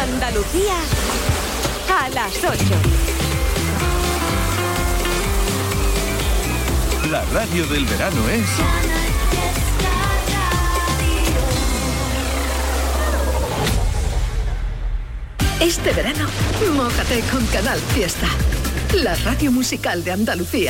Andalucía a las 8. La radio del verano es... Este verano, mójate con Canal Fiesta, la radio musical de Andalucía.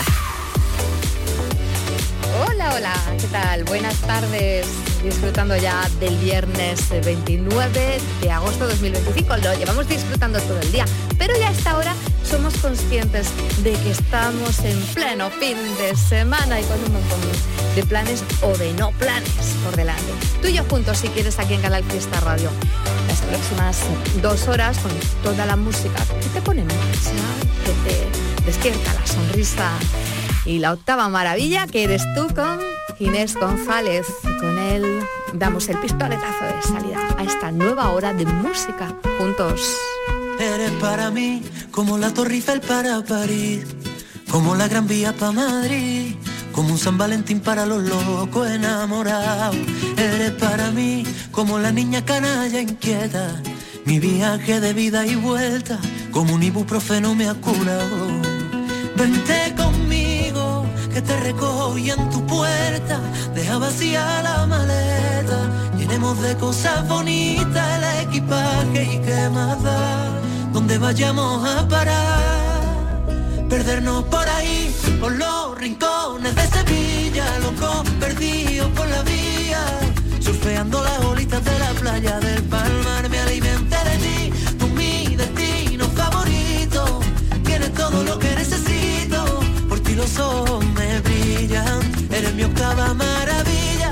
Hola, hola, ¿qué tal? Buenas tardes. Disfrutando ya del viernes 29 de agosto de 2025. Lo llevamos disfrutando todo el día, pero ya a esta hora somos conscientes de que estamos en pleno fin de semana y con un montón de planes o de no planes por delante. Tú y yo juntos, si quieres, aquí en Canal Fiesta Radio. Las próximas 2 horas con toda la música que te pone en marcha, que te despierta la sonrisa. Y la octava maravilla, que eres tú, con Inés González. Con él damos el pistoletazo de salida a esta nueva hora de música juntos. Eres para mí como la Torre Eiffel para París, como la Gran Vía para Madrid, como un San Valentín para los locos enamorados. Eres para mí como la niña canalla inquieta, mi viaje de vida y vuelta, como un ibuprofeno me ha curado. Vente conmigo, que te recojo hoy en tu puerta, deja vacía la maleta, llenemos de cosas bonitas el equipaje y qué más da, donde vayamos a parar, perdernos por ahí, por los rincones de Sevilla, locos perdidos por la vía, surfeando las olitas de la playa del Palmar, me alimenté de ti, tú mi destino favorito, tienes todo lo que necesito, por ti los ojos me brillan, eres mi octava maravilla.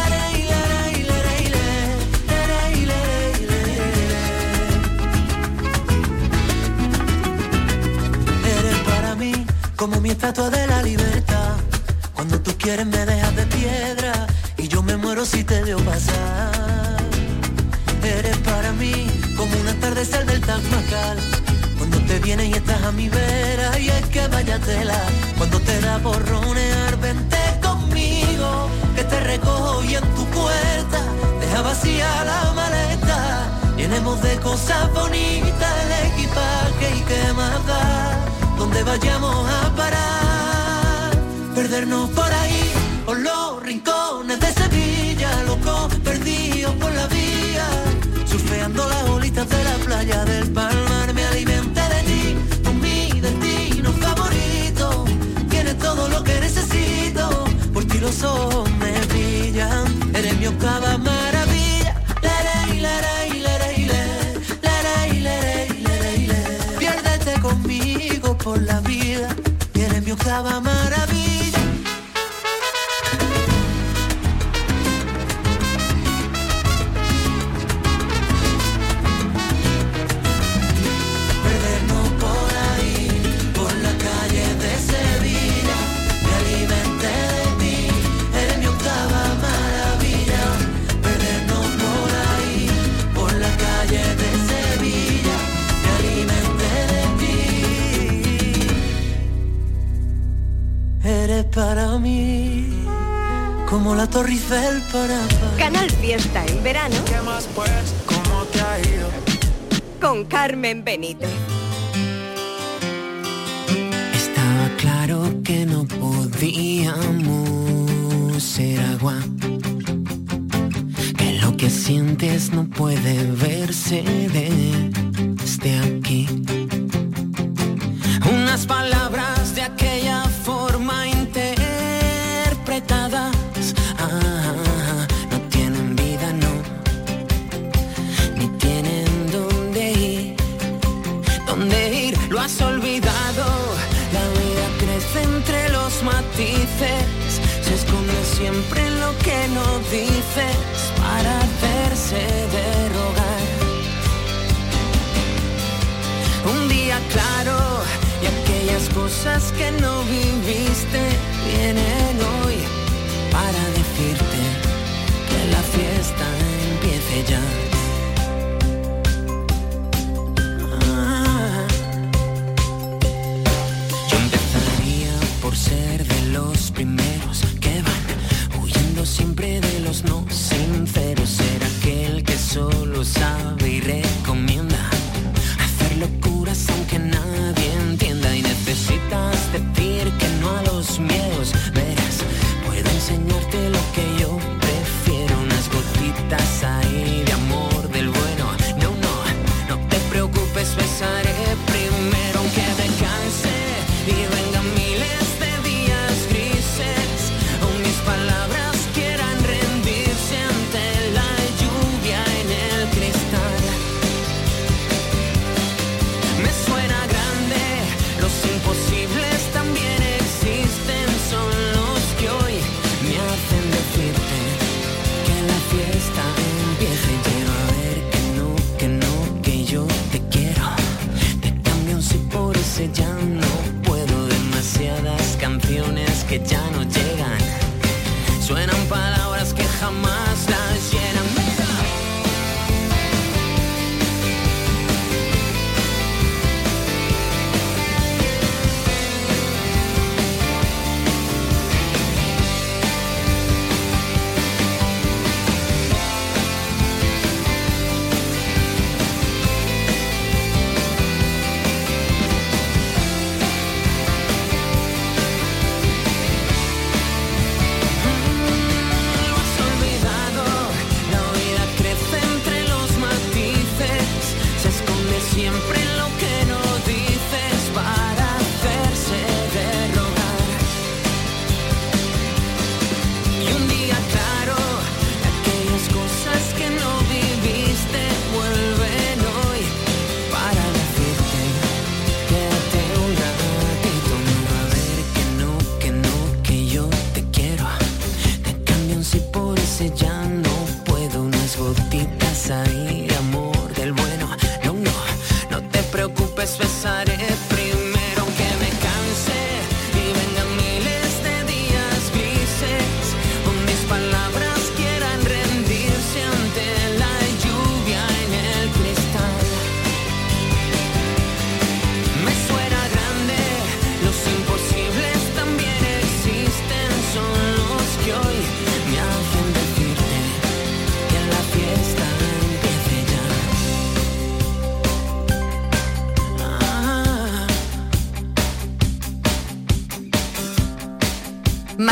Eres para mí como mi estatua de la libertad, cuando tú quieres me dejas de piedra y yo me muero si te veo pasar. Eres para mí como un atardecer del Taj Mahal, cuando te vienes y estás a mi vera, y es que vaya tela, cuando te da por ronear, vente conmigo, que te recojo hoy en tu puerta, deja vacía la maleta, llenemos de cosas bonitas el equipaje y qué más da, donde vayamos a parar, perdernos por ahí, por los rincones de Sevilla, locos perdidos por la vía, surfeando las olitas de la playa del Palmar, me alimenté de ti, tú mi destino favorito, tienes todo lo que necesito, por ti los ojos me brillan, eres mi octava maravilla, piérdete conmigo por la vida, eres mi octava maravilla. Para mí, como la Torre Eiffel para... Canal Fiesta en verano. ¿Qué más pues? ¿Cómo te ha ido? Con Carmen Benítez. Estaba claro que no podíamos ser agua, que lo que sientes no puede verse desde aquí. Unas palabras de aquella forma interpretadas, no tienen vida, no, ni tienen dónde ir, lo has olvidado. La vida crece entre los matices, se esconde siempre en lo que no dices, para hacerse de rogar. Un día claro, y aquellas cosas que no viviste vienen hoy para decirte que la fiesta empiece ya. Yo empezaría por ser de los primeros que van huyendo siempre de los no sinceros, ser aquel que solo sabe y recomienda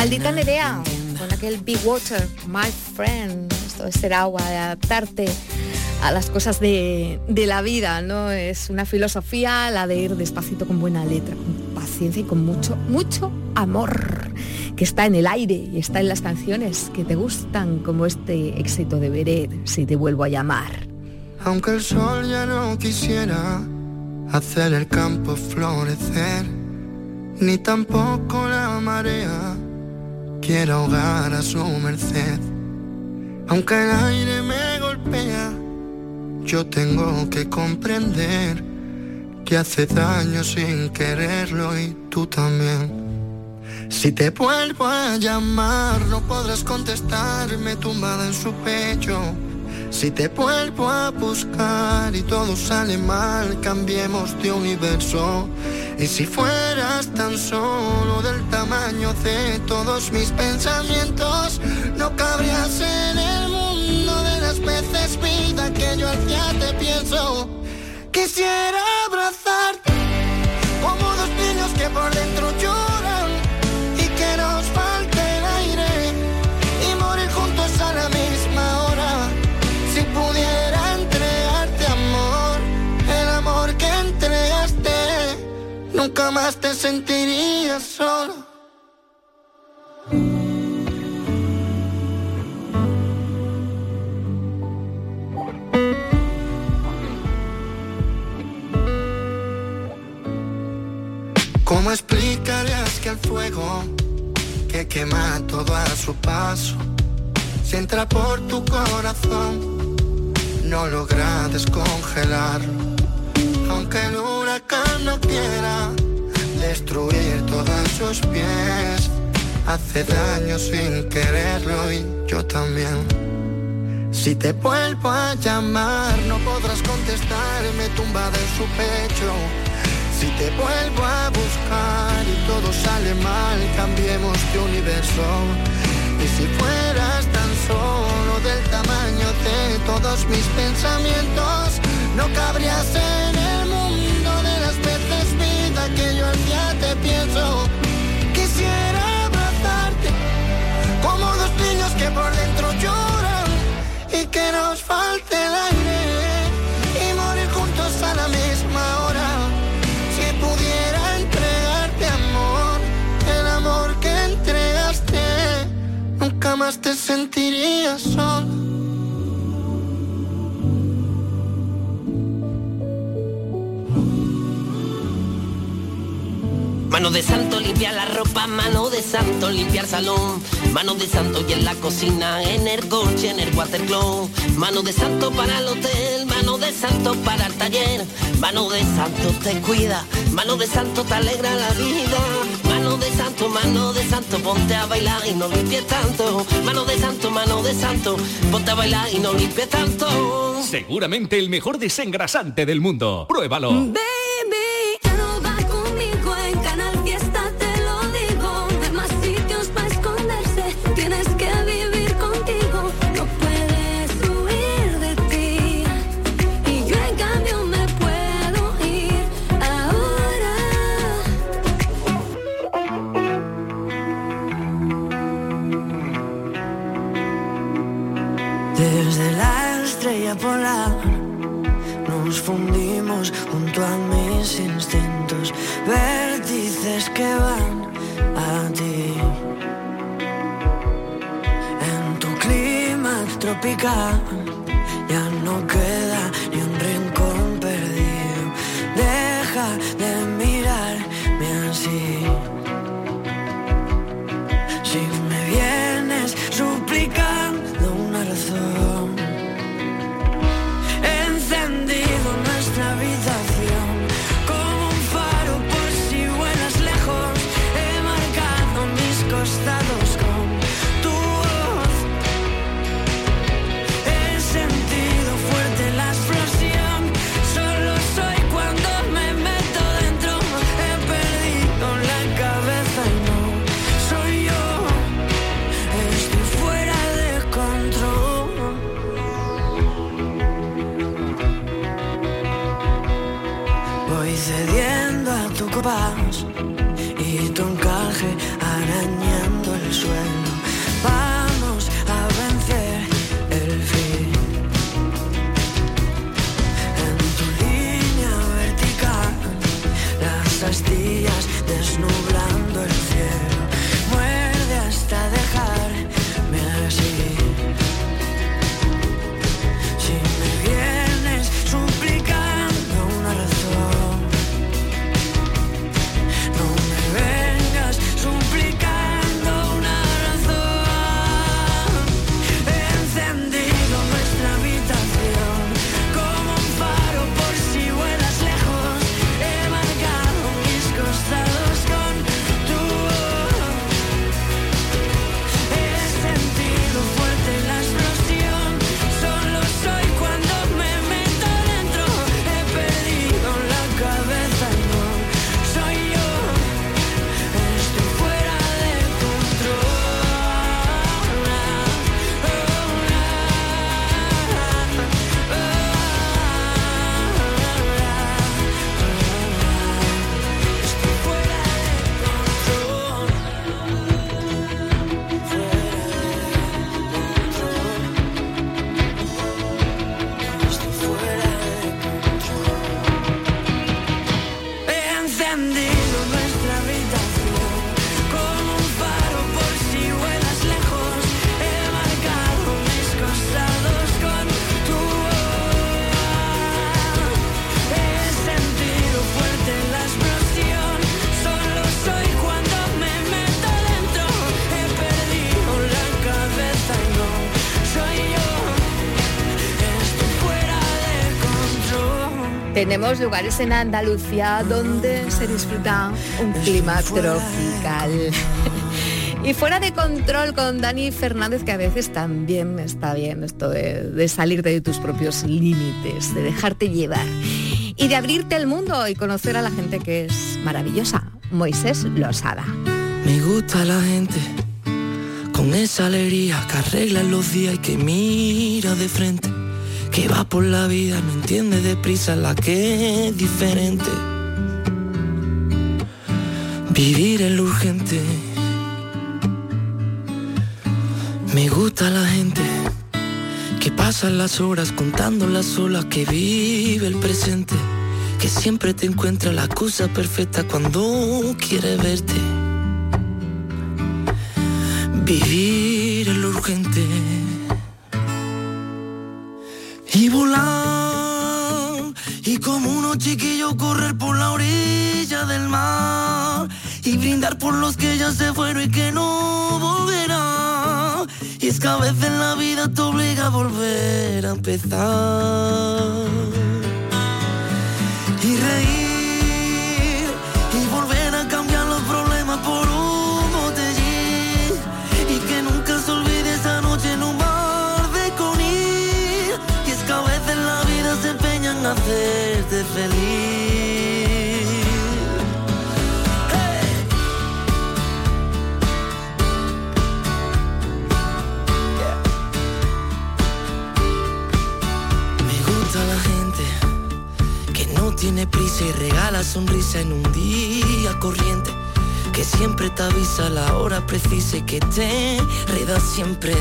Maldita Nerea, con aquel Big Water, My Friend. Esto es ser agua, de adaptarte a las cosas de la vida, ¿no? Es una filosofía la de ir despacito con buena letra, con paciencia y con mucho, mucho amor, que está en el aire y está en las canciones que te gustan, como este éxito de Beret, Si te vuelvo a llamar. Aunque el sol ya no quisiera hacer el campo florecer, ni tampoco la marea quiera ahogar a su merced. Aunque el aire me golpea, yo tengo que comprender que hace daño sin quererlo y tú también. Si te vuelvo a llamar no podrás contestarme tumbada en su pecho. Si te vuelvo a buscar y todo sale mal, cambiemos de universo. Y si fueras tan solo del tamaño de todos mis pensamientos, no cabrías en el mundo de las veces vida que yo hacia te pienso. Quisiera abrazarte como dos niños que por dentro lloran y que nos falte el aire y morir juntos a la misma hora. Si pudiera entregarte amor, el amor que entregaste, nunca más te sentirías solo. ¿Cómo explicarías que el fuego que quema todo a su paso, si entra por tu corazón, no logra descongelarlo? Aunque el huracán no quiera destruir todos sus pies, hace daño sin quererlo y yo también. Si te vuelvo a llamar no podrás contestarme tumbada en su pecho. Si te vuelvo a buscar y todo sale mal, cambiemos de universo. Y si fueras tan solo del tamaño de todos mis pensamientos, no cabrías en el mundo de las veces vida que yo al día te pienso. Quisiera abrazarte como dos niños que por dentro lloran y que nos falte el aire y morir juntos a la misma hora. Si pudiera entregarte amor, el amor que entregaste, nunca más te sentirías solo. Mano de santo limpiar la ropa, mano de santo limpiar salón, mano de santo y en la cocina, en el coche, en el watercloak, mano de santo para el hotel, mano de santo para el taller, mano de santo te cuida, mano de santo te alegra la vida, mano de santo, ponte a bailar y no limpies tanto, mano de santo, ponte a bailar y no limpies tanto. Seguramente el mejor desengrasante del mundo. Pruébalo. Baby, ya no vas conmigo en Canal Fiesta, te lo digo. No hay más sitios para esconderse, tienes que vivir contigo. No puedes huir de ti y yo en cambio me puedo ir ahora. Desde la estrella polar nos fundimos junto a mis instintos, vértices que van a ti. En tu clima tropical ya no queda ni un rincón perdido. Deja de mirarme así. Si me vienes suplicando una razón, encendido nuestra habitación como un faro por si vuelas lejos. He marcado mis costados con tu voz. He sentido fuerte la explosión. Solo soy cuando me meto dentro. He perdido la cabeza y no soy yo. Estoy fuera de control. Voy cediendo a tu compás y tu encaje arañando el Tenemos lugares en Andalucía donde se disfruta un clima tropical. Y fuera de control con Dani Fernández, que a veces también está bien esto de salirte de tus propios límites, de dejarte llevar y de abrirte al mundo y conocer a la gente que es maravillosa. Moisés Losada. Me gusta la gente con esa alegría que arregla los días y que mira de frente, que va por la vida, no entiende deprisa la que es diferente. Vivir en lo urgente. Me gusta la gente que pasa las horas contando las olas, que vive el presente, que siempre te encuentra la cosa perfecta cuando quiere verte. Vivir en lo urgente y volar, y como unos chiquillos correr por la orilla del mar y brindar por los que ya se fueron y que no volverán. Y es que a veces la vida te obliga a volver a empezar y reír y volver a cambiar los problemas por un botellín, y que nunca se olvide esa noche en un bar de Conil. Y es que a veces la vida se empeña en hacerte feliz. Tiene prisa y regala sonrisa en un día corriente, que siempre te avisa a la hora precisa y que te reda siempre.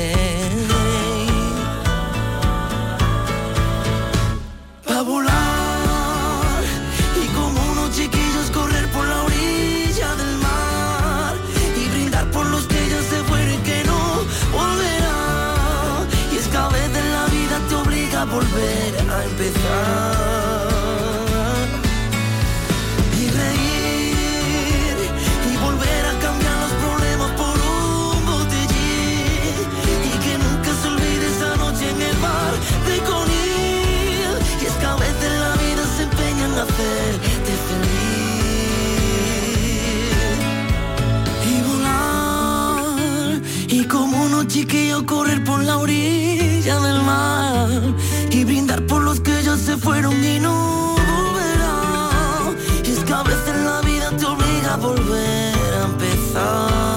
Pa' volar y como unos chiquillos correr por la orilla del mar y brindar por los que ya se fueron y que no volverán. Y es que a veces la vida te obliga a volver a empezar. Hacerte feliz y volar, y como unos chiquillos correr por la orilla del mar y brindar por los que ya se fueron y no volverán. Y es que a veces la vida te obliga a volver a empezar.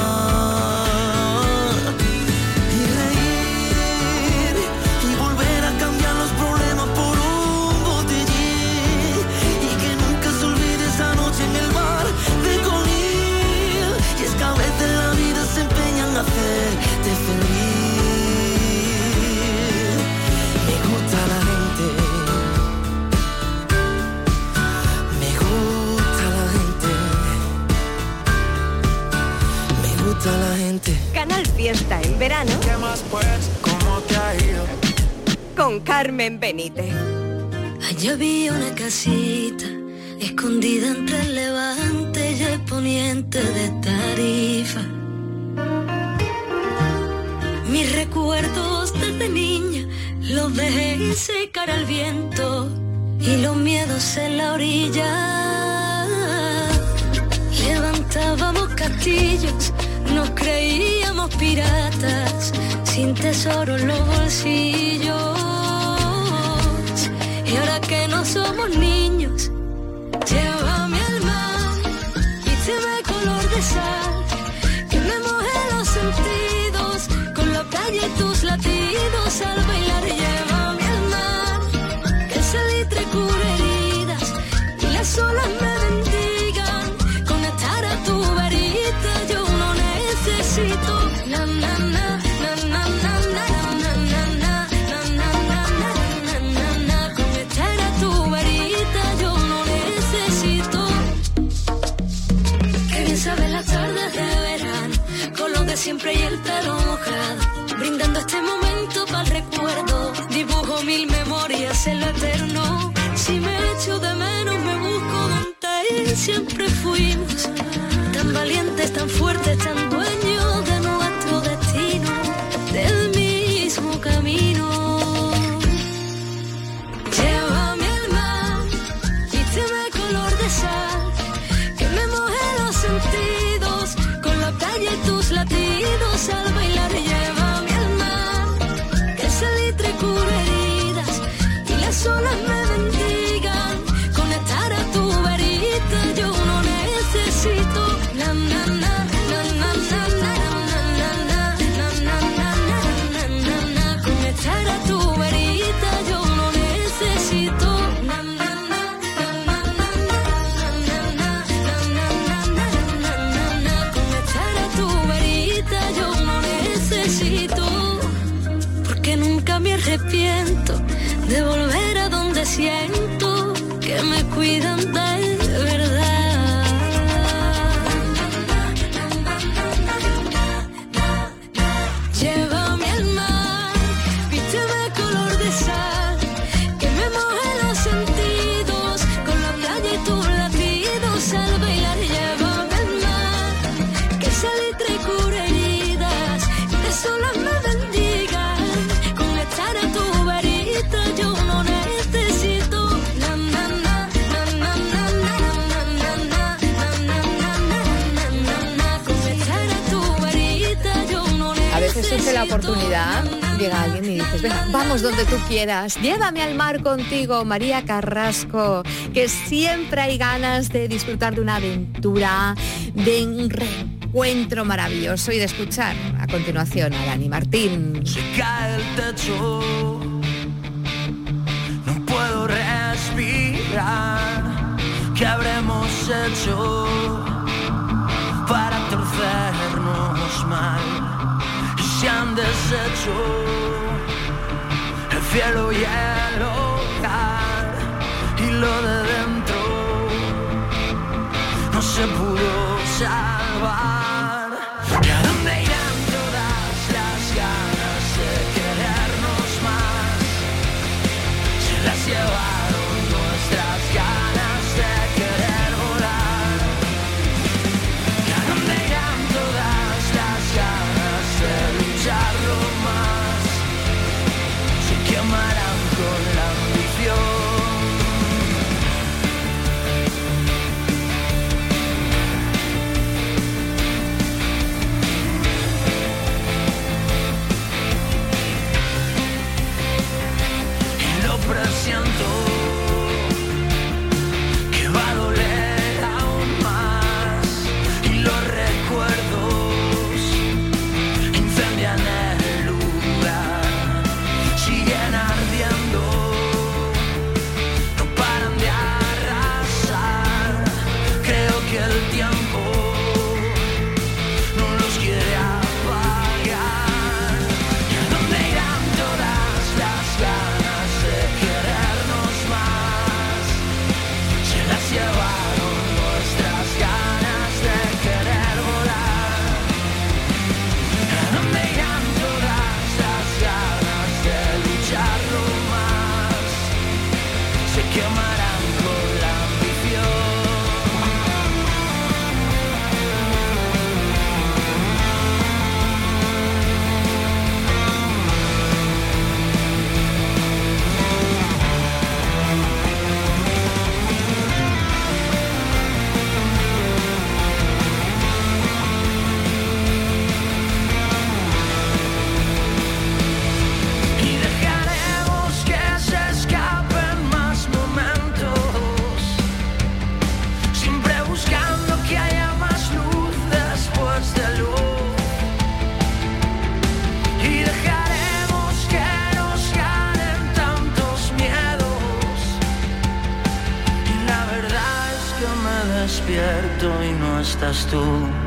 Hacerte feliz. Me gusta la gente, me gusta la gente, me gusta la gente. Canal Fiesta en verano. ¿Qué más pues? ¿Cómo te ha ido? Con Carmen Benítez. Allá había una casita escondida entre el levante y el poniente de Tarifa. Mis recuerdos desde niña los dejé secar al viento y los miedos en la orilla. Levantábamos castillos, nos creíamos piratas, sin tesoro en los bolsillos. Y ahora que no somos niños, llévame al mar y vísteme color de sal, que me moje los sentidos con la playa y tus latidos al bailar. Llévame al mar, que el salitre cure heridas y las olas me bendigan. Conectar a tu verita yo no necesito. Na na na na na na na na na na na na na. Conectar a tu verita yo no necesito. Qué bien saben las tardes de verano, con lo de siempre y el pelo mojado, brindando este momento para el recuerdo. Dibujo mil memorias en lo eterno. Si me echo de menos me busco donde siempre fuimos, tan valientes, tan fuertes, tan dueños de nuestro destino, del mismo camino. Llévame al mar de volver a donde siento que me cuidan de verdad. Llévame al mar, vísteme color de sal, que me moje los sentidos con la playa y tus latidos al bailar. Llévame al mar, que ese litre cure heridas y de solas me bendigan. Con estar a tu verita yo no necesito na na na na na na na na na na na. Con estar a tu verita yo no necesito. A veces surge la oportunidad, llega alguien y dices, venga, vamos donde tú quieras, llévame al mar contigo, María Carrasco, que siempre hay ganas de disfrutar de una aventura, de un reencuentro maravilloso y de escuchar a continuación a Dani Martín. Se cae el techo, no puedo respirar. ¿Qué habremos hecho para torcernos mal? Y se han deshecho el cielo y el hogar, y lo de dentro no se pudo salvar. ¿Y a dónde irán todas las ganas de querernos más? Se las llevaron nuestras ganas de querer volar. ¿Y a dónde irán todas las ganas de lucharlo más? Se quemarán con la ambición. Presiento que va a doler aún más, y los recuerdos incendian el lugar, siguen ardiendo, no paran de arrasar. Creo que el tiempo no los quiere apagar. ¿Y a dónde irán todas las ganas de querernos más? Se las llevaron nuestras ganas de querer volar. ¿A dónde irán todas las ganas de lucharlo más? Se quemarán con la ambición. Y dejaremos que se escapen más momentos, siempre buscando que haya más luz después de luz. Y dejaremos que nos ganen tantos miedos. Y la verdad es que me despierto y no estás tú.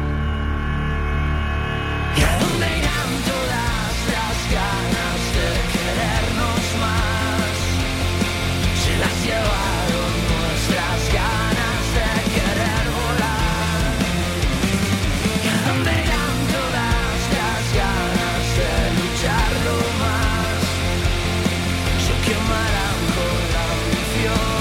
¿Y a dónde irán todas las ganas de querernos más? Se las llevaron nuestras ganas de querer volar. ¿Y a dónde irán todas las ganas de lucharlo más? Se quemarán con la ambición.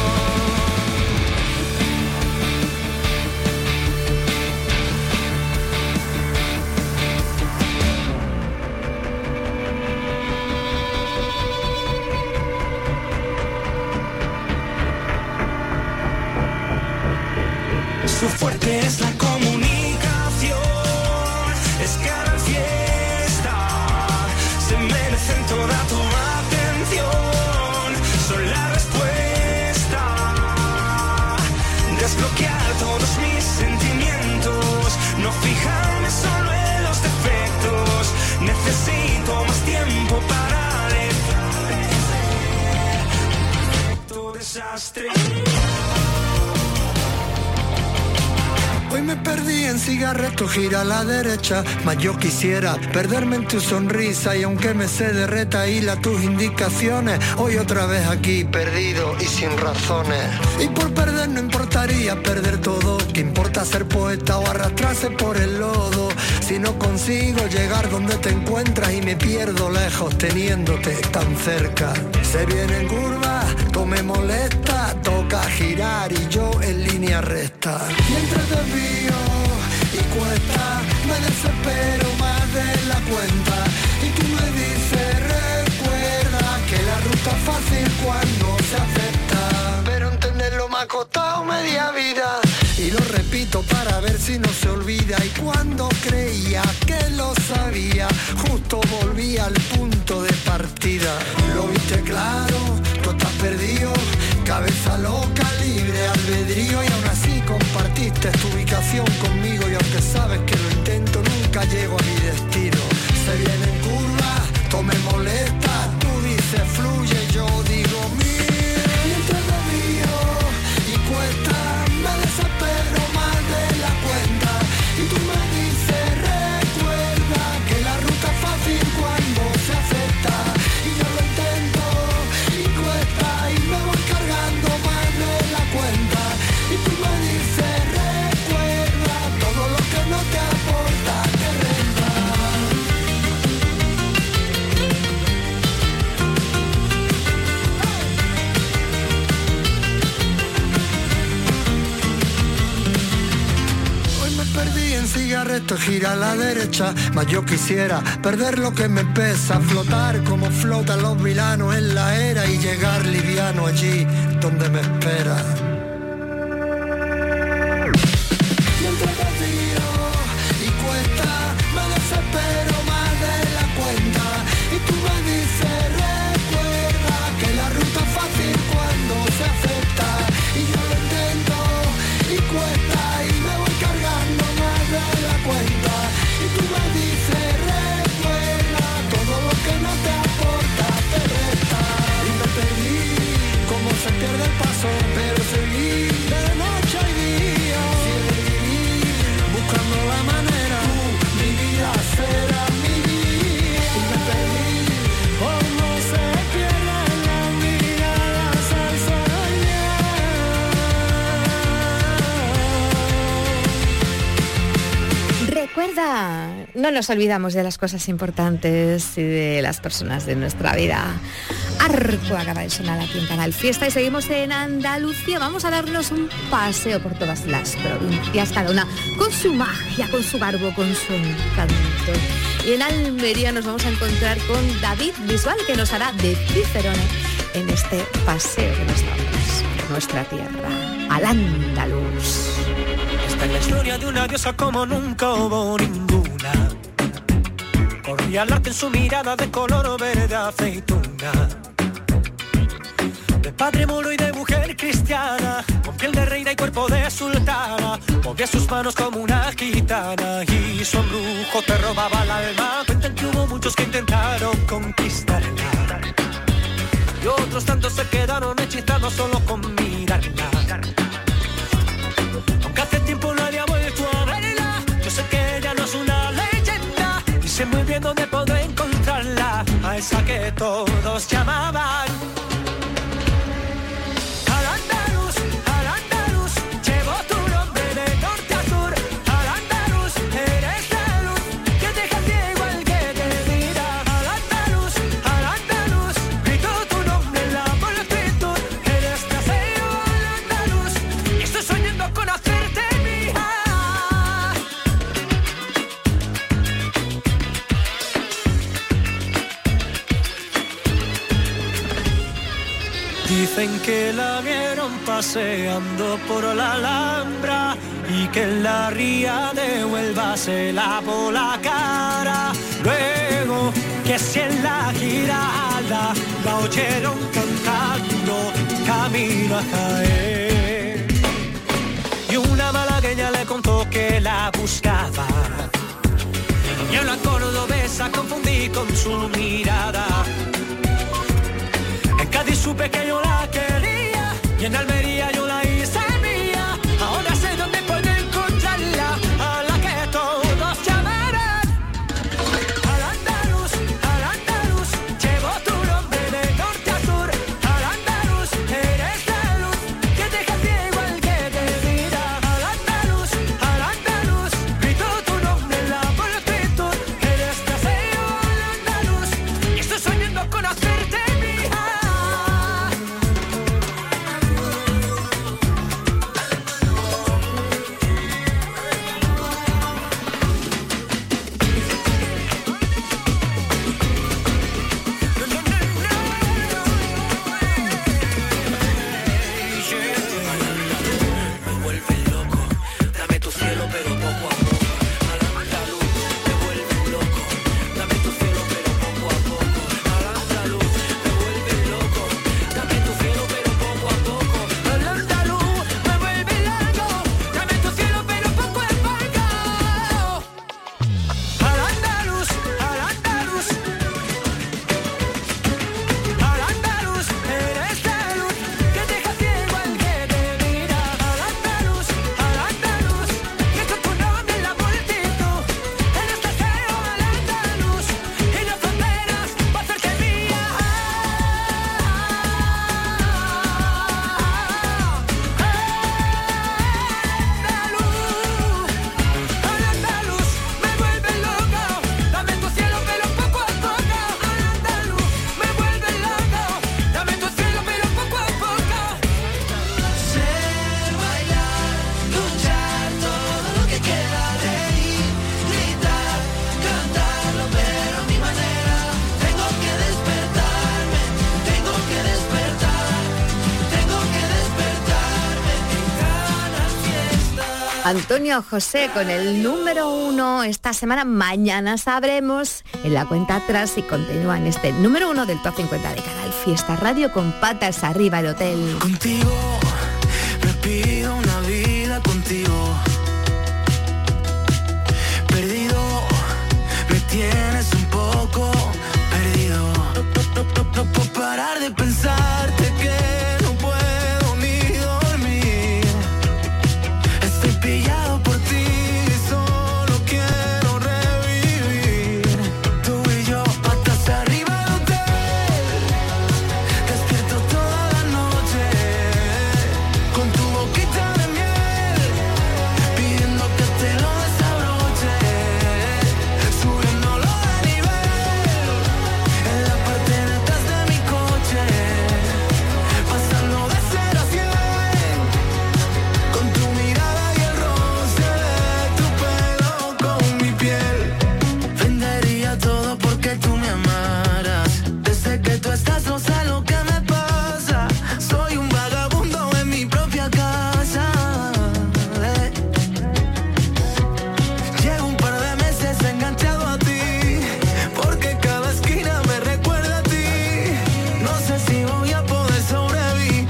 Su fuerte es la comunicación, es Canal Fiesta, se merecen toda tu atención, son la respuesta, desbloquear todos mis sentimientos, no fijarme solo en los defectos, necesito más tiempo para deshacer tu desastre. Hoy me perdí en cigarretos, gira a la derecha, mas yo quisiera perderme en tu sonrisa y aunque me se derreta hila tus indicaciones, hoy otra vez aquí perdido y sin razones. Y por perder no importaría perder todo, que importa ser poeta o arrastrarse por el lodo. Si no consigo llegar donde te encuentras y me pierdo lejos teniéndote tan cerca. Se viene en curva, todo me molesta, toca girar y yo en línea recta. Mientras desvío y cuesta, me desespero más de la cuenta. Y tú me dices, recuerda que la ruta es fácil cuando se acepta. Pero entenderlo me ha costado media vida. Y lo repito para ver si no se olvida. Y cuando creía que lo sabía, justo volví al punto de partida. Lo viste claro, tú estás perdido, cabeza loca, libre albedrío. Y aún así compartiste tu ubicación conmigo. Y aunque sabes que lo intento, nunca llego a mi destino. Se viene en curva, todo me molesta. Tú dices fluye, yo digo mío. Mientras desvío y cuesta, me desespero más de la cuenta. Y tú me dices, recuerda que la ruta es fácil cuando se acepta. Y yo lo intento y cuesta y me voy cargando más de la cuenta. Y tú me dices, recuerda todo lo que no te aporta, te renta. Perdí en cigarretos, gira a la derecha, mas yo quisiera perder lo que me pesa, flotar como flotan los vilanos en la era y llegar liviano allí donde me espera. Mientras te tiro y cuesta, me desespero más de la cuenta. Y tú me dices, recuerda que la ruta es fácil cuando se acepta. Y yo lo intento y cuesta y me voy cargando más de la cuenta. Y tú me dices, recuerda todo lo que no te aporta, te resta. Y me perdí, como se pierde el paso, pero seguí de noche y día. Siempre viví, buscando la manera, mi vida será mi día. Y me perdí, como se pierde la mirada al soñar. Recuerda, no nos olvidamos de las cosas importantes y de las personas de nuestra vida. Arco acaba de sonar aquí en Canal Fiesta y seguimos en Andalucía. Vamos a darnos un paseo por todas las provincias, cada una con su magia, con su garbo, con su encanto. Y en Almería nos vamos a encontrar con David Bisbal, que nos hará de Cicerone en este paseo que nos damos por nuestra tierra, al andaluz. Esta es la historia de una diosa como nunca hubo ninguna. Corría al arte en su mirada de color verde aceituna. De padre moro y de mujer cristiana, con piel de reina y cuerpo de sultana, movía sus manos como una gitana y su embrujo te robaba el alma. Cuentan que hubo muchos que intentaron conquistarla y otros tantos se quedaron hechizados solo con mirarla. Aunque hace tiempo nadie ha vuelto a verla, yo sé que ella no es una leyenda y sé muy bien dónde puedo encontrarla, a esa que todos llamaban al andaluz, llevo tu nombre de norte a sur. Al andaluz, eres la luz que deja ciego al que te mira. Al andaluz, grito tu nombre en la multitud. Eres trasero al andaluz y estoy soñando con hacerte mía. Dicen que la vieron paseando por la Alhambra y que en la ría de Huelva se lavó la cara. Luego que si en la Giralda la oyeron cantando camino a Jaén. Y una malagueña le contó que la buscaba. Y a la cordobesa confundí con su mirada. En Cádiz supe que yo la quería y en Almería yo la hice mía. Ahora sé dónde puedo encontrarla. Antonio José con el número 1 esta semana. Mañana sabremos en la cuenta atrás si continúa en este número 1 del Top 50 de Canal Fiesta Radio con Patas Arriba el Hotel. Contigo me pido una vida contigo. Perdido, me tienes un poco perdido. No puedo parar de pensarte que no puedo ni dormir. Estoy pillado por ti, solo quiero revivir. Tú y yo, patas arriba del hotel, despierto toda la noche, con tu boquita de miel, pidiendo que te lo desabroche, subiéndolo de nivel, en la parte de atrás de mi coche, pasando de 0 a 100, con tu mirada y el roce de tu pelo con mi piel. Vendería todo porque tú me amaras. Desde que tú estás no sé lo que me pasa. Soy un vagabundo en mi propia casa. Llevo un par de meses enganchado a ti, porque cada esquina me recuerda a ti. No sé si voy a poder sobrevivir.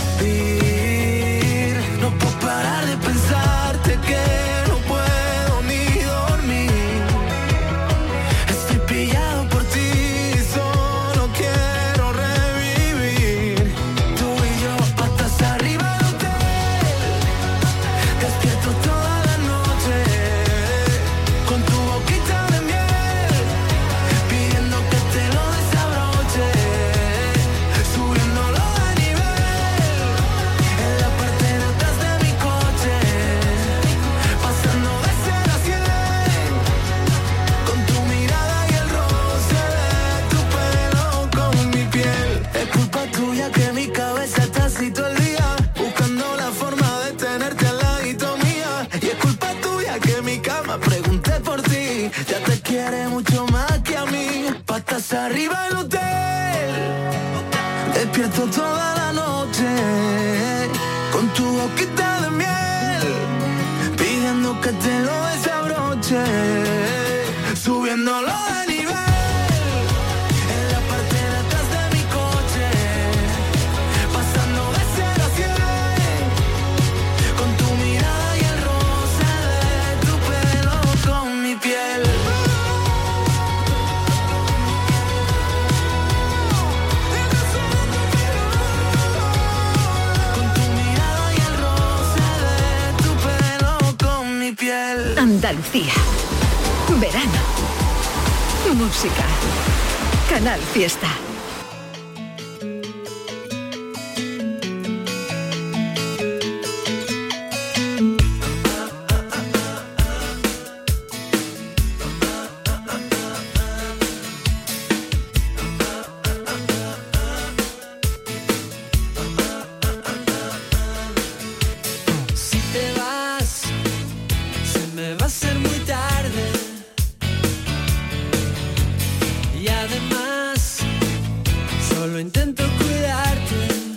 No puedo parar de pensarte que no puedo ni dormir. Estoy pillado por ti, solo quiero revivir. Tú y yo, patas arriba del hotel, despierto toda la noche, con tu boquita de miel, pidiendo que te lo desabroche, subiéndolo de nivel, en la parte de atrás de mi coche, pasando de 0 a 100, con tu mirada y el roce de tu pelo con mi piel. Es culpa tuya que mi cabeza está así todo el día, buscando la forma de tenerte al ladito mía. Y es culpa tuya que mi cama pregunté por ti, ya te quiere mucho más que a mí. Patas arriba del hotel, despierto toda la noche, con tu boquita de miel, pidiendo que te lo desabroche, subiéndolo de nivel, en la parte de atrás de mi coche, pasando de 0 a 100, con tu mirada y el roce de tu pelo con mi piel. Con tu mirada y el roce de tu pelo con mi piel. Andalucía. Verano. Música. Canal Fiesta. Si te vas, se me va a hacer muy tarde. Y además, solo intento cuidarte.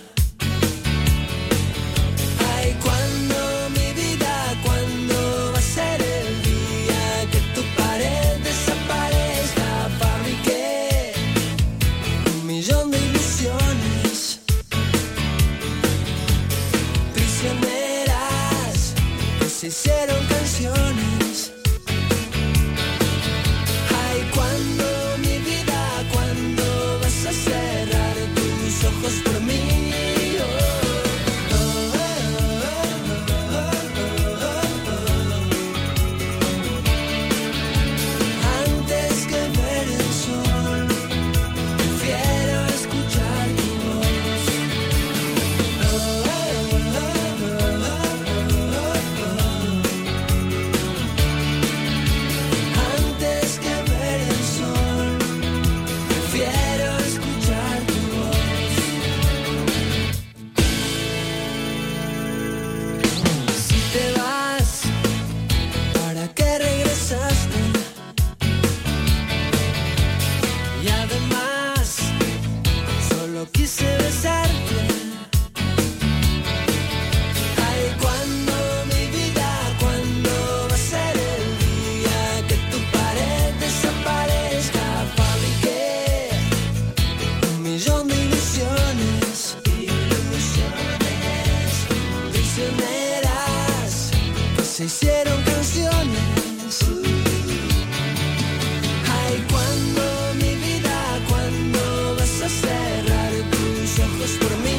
Ay, cuando mi vida, cuando va a ser el día que tu pared desaparezca. Fabriqué 1.000.000 de ilusiones, prisioneras que se hicieron canciones. Ay, cuando mi vida, cuando vas a cerrar tus ojos por mí. Antes que ver el sol, prefiero escuchar tu voz. se hicieron canciones. Ay, cuando mi vida, cuando vas a cerrar tus ojos por mí.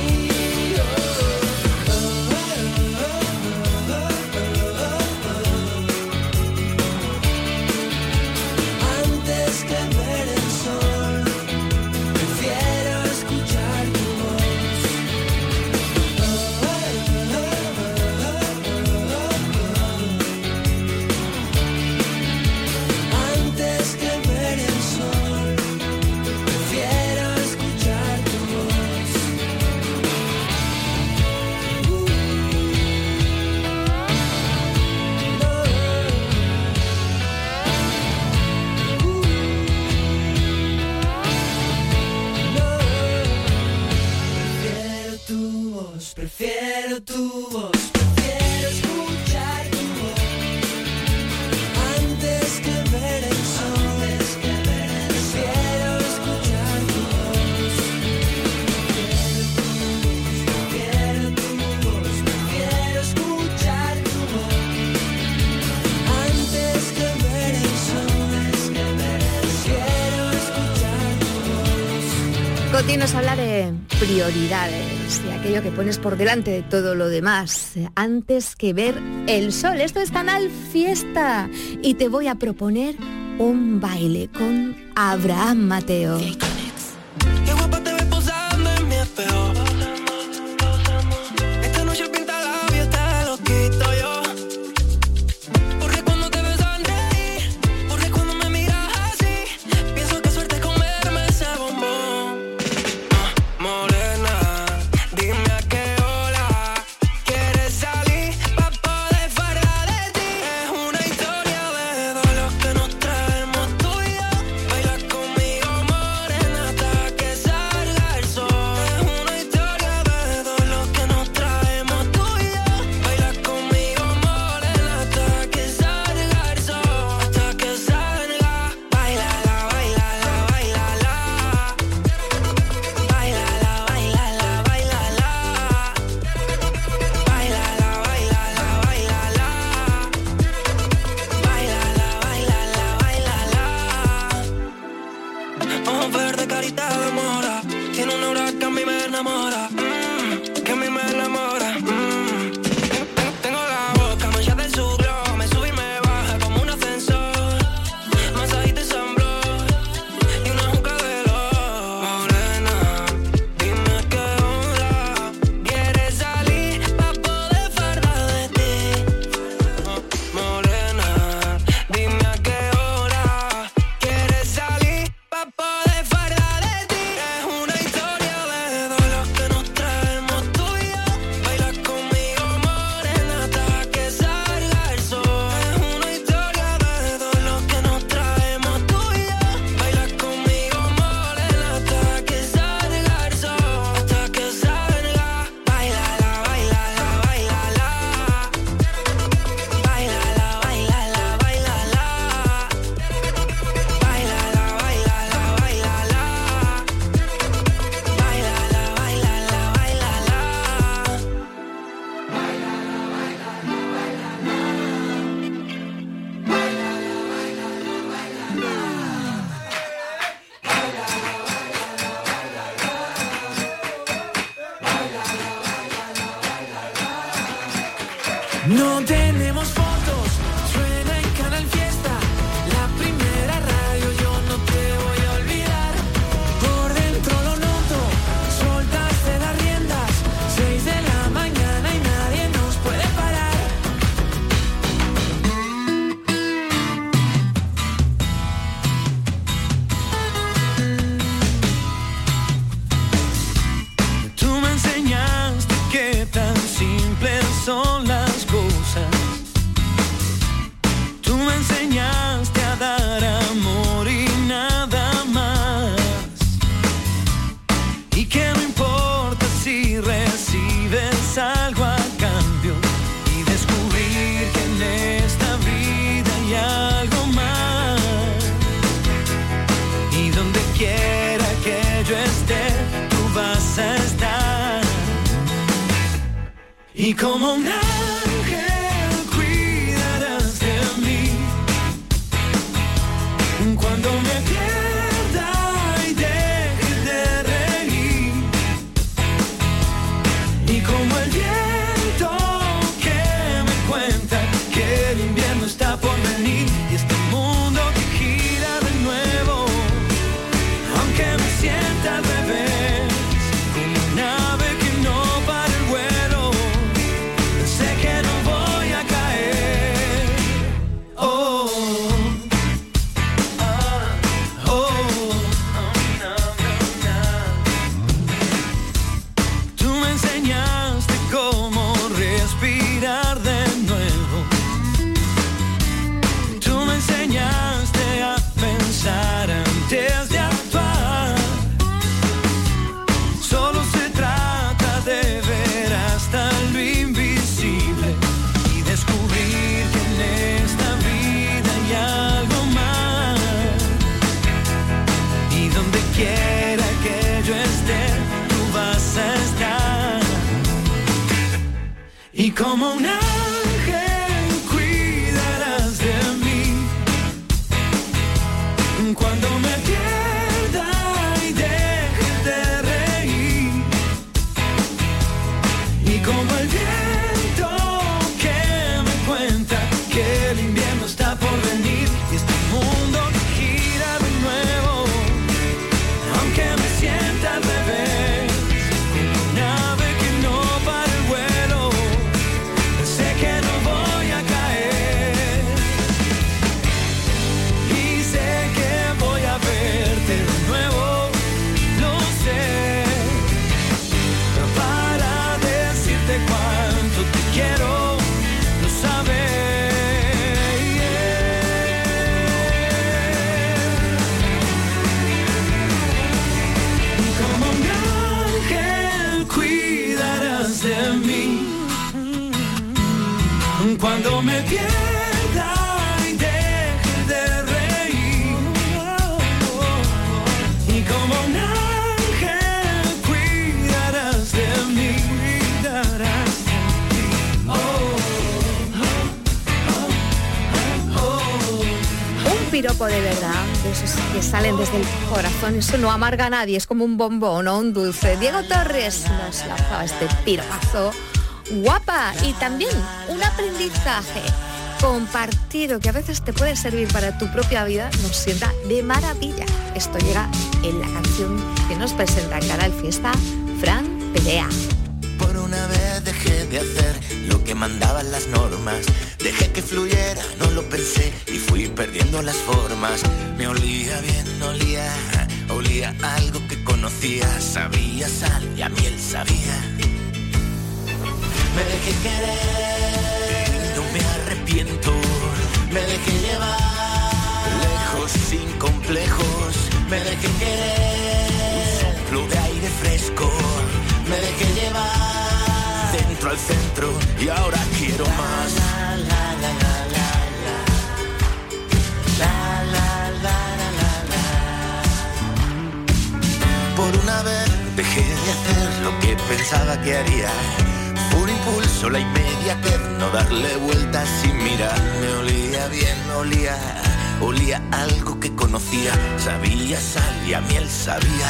Prefiero tu voz, prefiero escuchar tu voz antes que ver el sol, prefiero escuchar tu voz, prefiero tu voz, prefiero escuchar tu voz antes que ver el sol, prefiero escuchar tu voz. Coti nos habla de prioridades, de aquello que pones por delante de todo lo demás, antes que ver el sol. Esto es Canal Fiesta y te voy a proponer un baile con Abraham Mateo. Qué guapa te ves posando en mi espejo. Esta noche pinta labios, te lo quito yo. Porque cuando te ves sonreír, porque cuando me miras así, pienso que suerte comerme ese bombón. Morena, dime a qué hora quieres salir pa' poder fuera de ti. Es una historia de dos los que nos traemos tú y yo. Baila conmigo, morena, hasta que salga el sol. Es una historia de dos los que nos traemos tú y yo. Baila conmigo, morena, hasta que salga el sol. Hasta que salga. Bailala, bailala, bailala. Bailala, bailala, bailala. Bailala, bailala, bailala. Bailala, bailala, bailala. Ojos verdes, carita de mora. Tiene un aura que a mí me enamora. Que a mí me enamora. Tengo la boca manchada de su glow. Me sube y me baja como un ascensor. Masajito y sombrero y una juca de love. Morena, dime a qué hora quieres salir pa' poder fuera de ti. Morena, dime a qué hora quieres salir pa' poder fuera de ti. Es una historia de dos los que nos traemos tú y yo. Baila conmigo, morena, hasta que salga el sol. Es una historia de dos los que nos traemos tú y yo. Baila conmigo, morena, hasta que salga el sol. Hasta que salga. Bailala, bailala, bailala. Bailala, bailala, bailala. Bailala, bailala, bailala. Bailala, bailala, bailala. No tenemos fotos, suena en Canal Fiesta, la primera radio, yo no te voy a olvidar. Por dentro lo noto, soltaste las riendas, 6 de la mañana y nadie nos puede parar. Tú me enseñaste que tan simples son las cosas. Tú me enseñaste a dar amor y nada más. Y que no importa si recibes algo a cambio. Y descubrir que en esta vida hay algo más. Y donde quiera que yo esté, tú vas a estar. Y como un ángel cuida Cuando me pierda y deje de reír, y como el viento que me cuenta que el invierno está por venir, y este mundo que gira de nuevo, aunque me sienta al revés, como una ave que no para el vuelo, sé que no voy a caer. Oh. Tú me enseñaste cómo respirar de nuevo. Tú me enseñaste a pensar antes de actuar. Solo se trata de ver hasta lo invisible y descubrir que en esta vida hay algo más. Y donde quiera que yo esté, tú vas a estar. Y como un ángel cuidarás de mí. Cuando me pierda y deje de reír, y como el viento que me cuenta que el invierno está por venir, y este mundo que gira de nuevo, aunque me sienta al revés, como un ave que no para el vuelo, sé que no voy a caer, y sé que voy a verte de nuevo, lo sé, para decirte cuánto te quiero, lo sabes. Como un ángel cuidarás de mí. Cuando me pierda y deje de reír, y como un ángel cuidarás de mí, cuidarás de mí. Un piropo de verdad, de esos que salen desde el corazón, eso no amarga a nadie, es como un bombón o un dulce. Diego Torres nos lanzaba este piropazo. Guapa, y también un aprendizaje compartido que a veces te puede servir para tu propia vida, nos sienta de maravilla. Esto llega en la canción que nos presenta en Canal Fiesta, Fran Perea. Por una vez dejé de hacer lo que mandaban las normas. Dejé que fluyera, no lo pensé y fui perdiendo las formas. Me olía bien, olía algo que conocía. Sabía sal y a miel sabía. Me dejé querer, no me arrepiento. Me dejé llevar, lejos sin complejos. Me dejé querer, un soplo de aire fresco. Me dejé llevar, dentro al centro, y ahora quiero más. Por una vez dejé de hacer lo que pensaba que haría. Fue un impulso, la inmediatez, no darle vueltas sin mirar. Me olía bien, olía algo que conocía. Sabía sal y a miel sabía.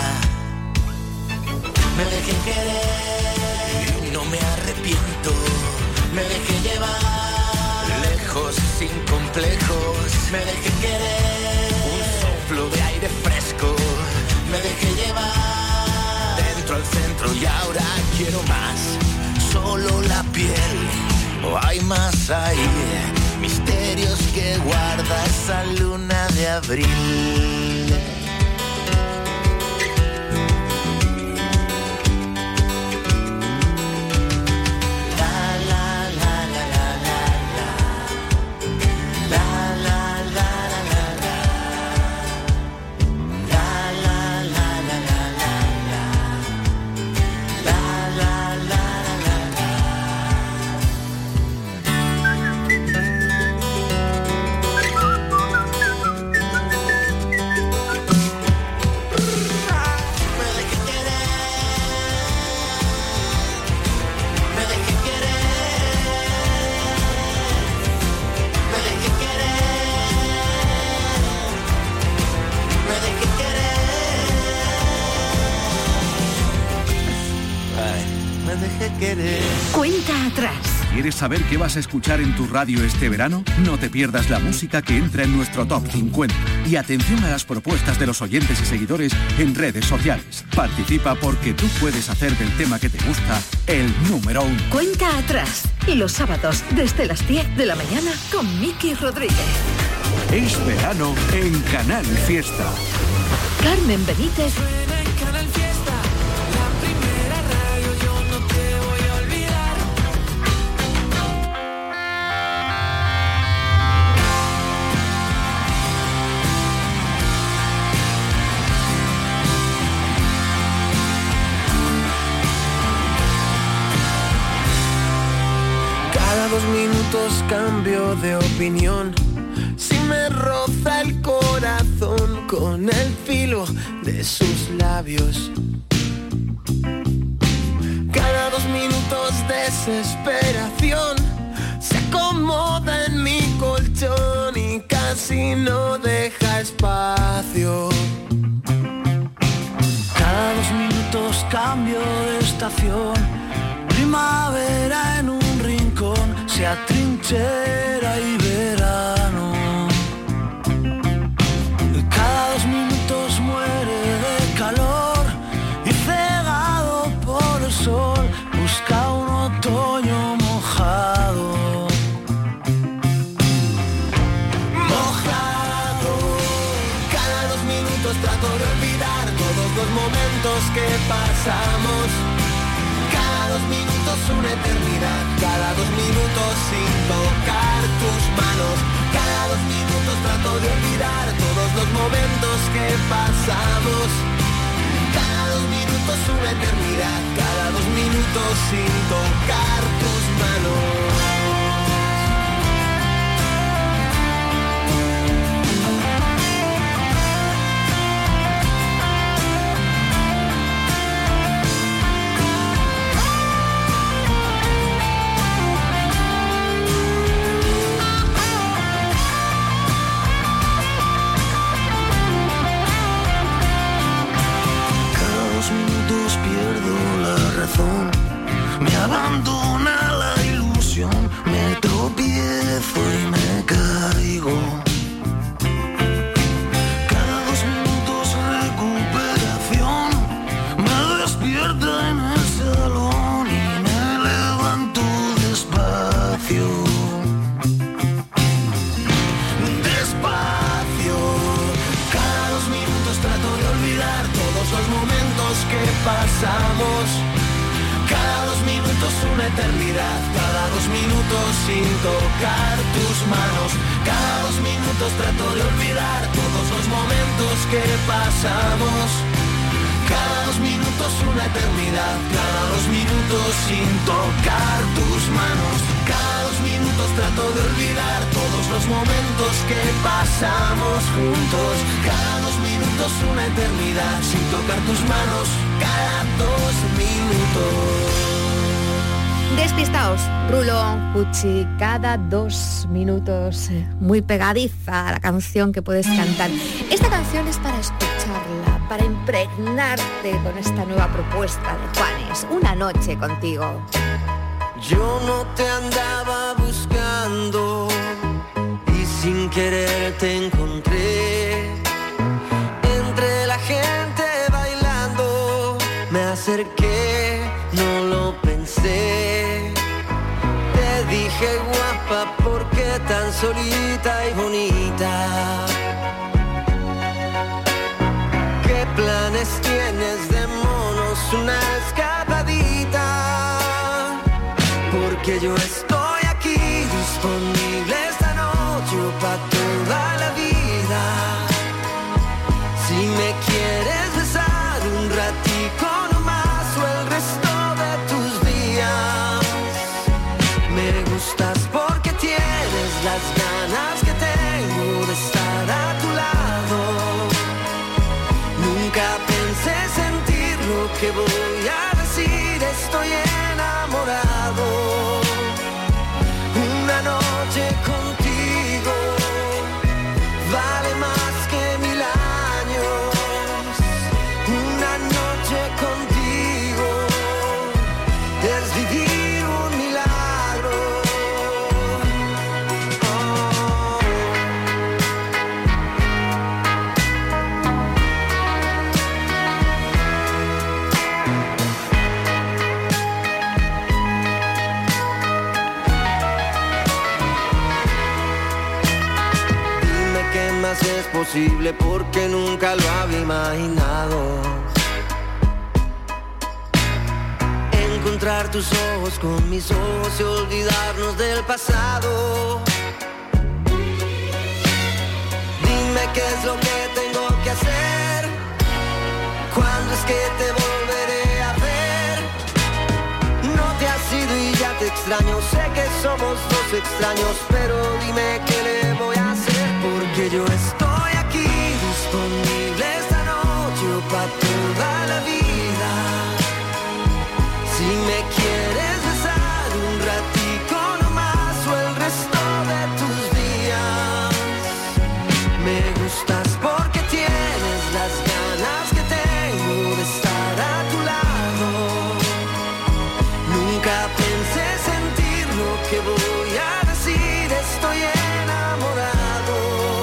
Me dejé querer y no me arrepiento. Me dejé llevar, lejos sin complejos. Me dejé querer, un soplo de aire fresco. Me dejé llevar, dentro al centro, y ahora quiero más. Solo la piel, o hay más ahí. Misterios que guarda esa luna de abril. Cuenta atrás. ¿Quieres saber qué vas a escuchar en tu radio este verano? No te pierdas la música que entra en nuestro Top 50. Y atención a las propuestas de los oyentes y seguidores en redes sociales. Participa porque tú puedes hacer del tema que te gusta el número 1. Cuenta atrás. Los sábados desde las 10 de la mañana con Miki Rodríguez. Es verano en Canal Fiesta. Carmen Benítez. Cada 2 minutos cambio de opinión. Si me roza el corazón con el filo de sus labios. Cada 2 minutos desesperación se acomoda en mi colchón y casi no deja espacio. Cada 2 minutos cambio de estación. Primavera en un rincón, se atrinchera y verano. Cada 2 minutos muere de calor y cegado por el sol busca un otoño mojado. Mojado. Cada 2 minutos trato de olvidar todos los momentos que pasamos. Cada 2 minutos una eternidad, cada 2 minutos sin tocar tus manos. Cada 2 minutos trato de olvidar todos los momentos que pasamos. Cada 2 minutos una eternidad, cada 2 minutos sin tocar tus manos. Me abandona la ilusión, me tropiezo y me caigo. Cada 2 minutos recuperación, me despierta en el salón y me levanto despacio. Despacio. Cada 2 minutos trato de olvidar todos los momentos que pasamos. Cada 2 minutos una eternidad, cada 2 minutos sin tocar tus manos. Cada 2 minutos trato de olvidar todos los momentos que pasamos. Cada 2 minutos una eternidad, cada 2 minutos sin tocar tus manos. Cada 2 minutos trato de olvidar todos los momentos que pasamos juntos. Cada 2 minutos una eternidad sin tocar tus manos. Cada 2 minutos. Despistaos, Rulo Pucci, cada 2 minutos, muy pegadiza la canción que puedes cantar. Esta canción es para escucharla, para impregnarte con esta nueva propuesta de Juanes, Una noche contigo. Yo no te andaba buscando y sin querer te encontré. Entre la gente bailando me acerqué, no lo pensé. Te dije guapa, ¿por qué tan solita y bonita? ¿Qué planes tienes de monos? Una escapadita. Porque yo estoy aquí disponible esta noche para toda la vida. Si me quieres besar un ratico nomás o el resto de tus días. Me gustas porque tienes las ganas que tengo de estar a tu lado. Nunca pensé sentir lo que voy a decir, estoy enamorado. Una noche contigo vale más que 1000 años. Una noche contigo es vivir 1000 más es posible porque nunca lo había imaginado. Encontrar tus ojos con mis ojos y olvidarnos del pasado. Dime qué es lo que tengo que hacer. ¿Cuándo es que te volveré a ver? No te has ido y ya te extraño. Sé que somos dos extraños, pero dime qué le voy a hacer. Porque yo estoy aquí disponible esta noche o pa' toda la vida. Si me quieres besar un ratico nomás o el resto de tus días. Me gustas porque tienes las ganas que tengo de estar a tu lado. Nunca pensé sentir lo que voy a decir, estoy enamorado.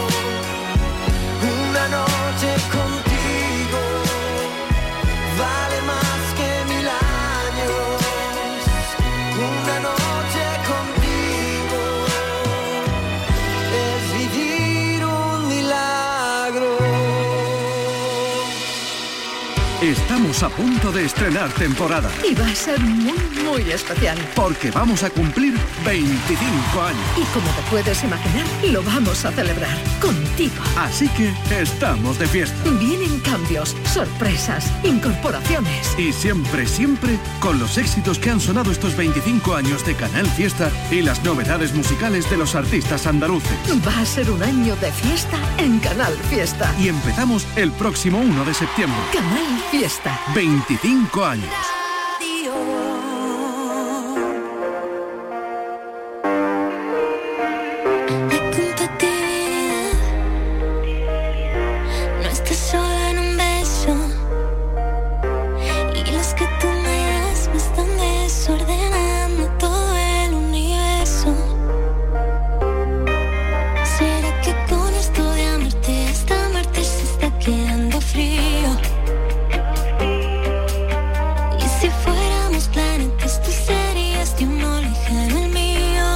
Una noche contigo vale más que 1000 años. Una noche contigo es vivir un milagro. Estamos a punto de estrenar temporada. Y va a ser muy, muy especial. Porque vamos a cumplir 25 años. Y como te puedes imaginar, lo vamos a celebrar contigo. Así que estamos de fiesta. Vienen cambios, sorpresas, incorporaciones. Y siempre, siempre con los éxitos que han sonado estos 25 años de Canal Fiesta y las novedades musicales de los artistas andaluces. Va a ser un año de fiesta en Canal Fiesta. Y empezamos el próximo 1 de septiembre. Canal Fiesta. 25 años. No estás sola en un beso. Y los que tú me das me están desordenando todo el universo. ¿Será que con esto de amarte esta muerte se está quedando frío? Y si fuéramos planetas tú serías de uno lejano el mío.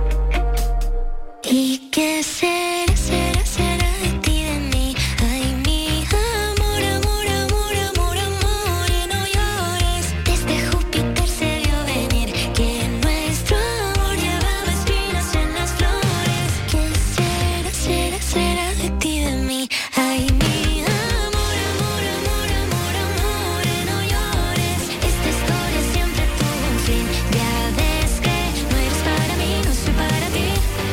¿Y qué será, será, será de ti, de mí? Ay, mi amor, amor, amor, amor, amor, y no llores. Desde Júpiter se vio venir que nuestro amor llevaba espinas en las flores. ¿Qué será, será, será de ti, de mí? Ay, mi amor, amor, amor, amor, amor, y no llores. Esta historia siempre tuvo un fin. Ya ves que no eres para mí, no soy para ti.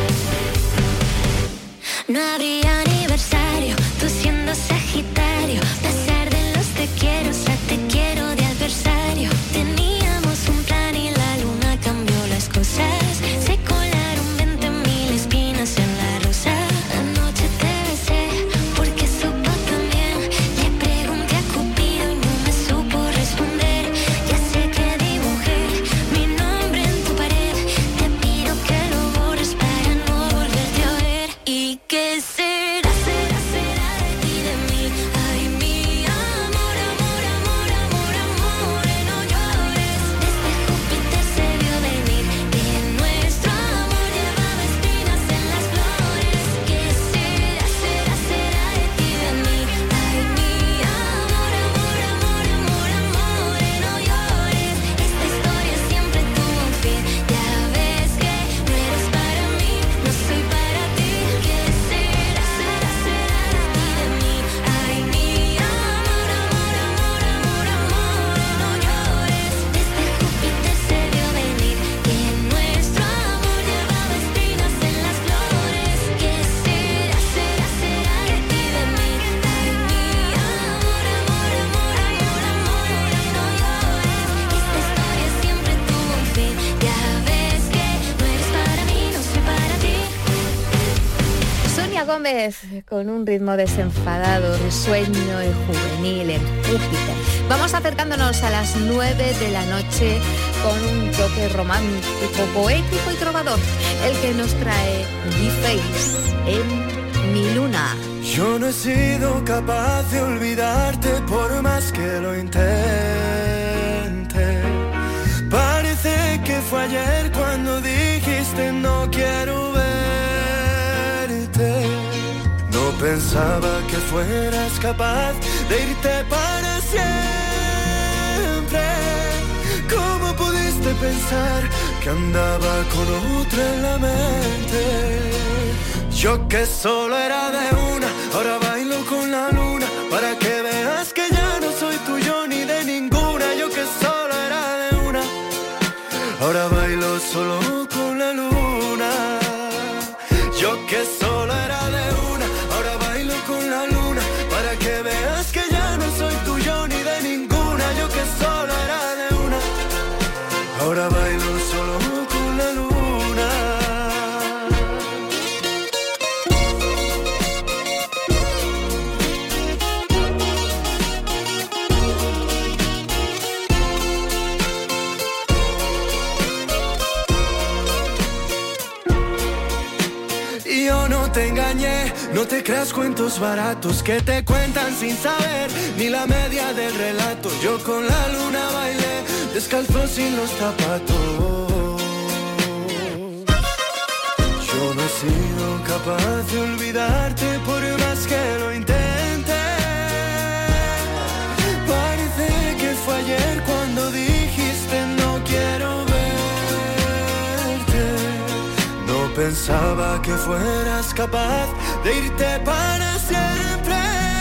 No habría aniversario, tú siendo Sagitario. Pasar de los te quiero a te quiero de adversario. Teníamos un plan y la luna cambió las cosas. Se colaron 20.000 espinas en la rosa. Anoche te besé porque supo también. Le pregunté a Cupido y no me supo responder. Ya sé que dibujé mi nombre en tu pared. Te pido que lo borres para no volverte a ver. ¿Y qué será, será, será de ti, de mí? Ay, mi amor, amor, amor, amor, amor, y no llores. Desde Júpiter se vio venir que nuestro amor llevaba espinas en las flores. ¿Qué será, será, será de ti, de mí? Ay, mi amor, amor, amor, amor, amor, y no llores. Esta historia siempre tuvo un fin. Ya ves que no eres para mí, no soy para ti. ¿Qué será, será, será de ti, de mí? Ay, mi amor, amor, amor, amor, amor, y no llores. Desde Júpiter se vio venir que nuestro amor llevaba espinas en las flores. ¿Qué será, será, será de ti, de mí? Ay, mi amor, amor, amor, amor, amor, y no llores. Esta historia siempre tuvo un fin. Ya ves que no eres para mí, no soy para ti. Sonia Gómez con un ritmo desenfadado, risueño y juvenil en Júpiter. Vamos acercándonos a las 9 de la noche con un toque romántico, poético y trovador, el que nos trae D-Face en Mi Luna. Yo no he sido capaz de olvidarte por más que lo intente. Parece que fue ayer cuando dijiste no quiero verte. No pensaba que fueras capaz de irte para siempre. ¿Cómo pudiste pensar que andaba con otra en la mente? Yo que solo era de una, ahora bailo con la luna, para que veas que ya no soy tuyo ni de ninguna. Yo que solo era de una, ahora bailo solo con la luna. Yo que solo era de una, ahora bailo con la luna, para que veas que ya no soy tuyo ni de ninguna. Yo que solo era de una, ahora bailo solo con la luna. Yo no te engañé, no te creas cuentos baratos que te cuentan sin saber ni la media del relato. Yo con la luna bailé, descalzo sin los zapatos. Yo no he sido capaz de olvidarte por más que lo intenté. Parece que fue ayer cuando dijiste no quiero verte. No pensaba que fueras capaz de irte para siempre.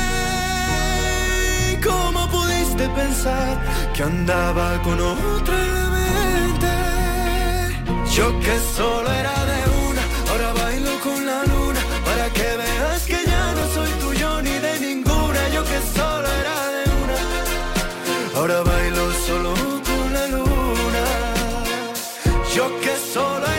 ¿Cómo pudiste pensar que andaba con otra en la mente? Yo que solo era de una, ahora bailo con la luna, para que veas que ya no soy tuyo ni de ninguna. Yo que solo era de una, ahora bailo solo con la luna. Yo que solo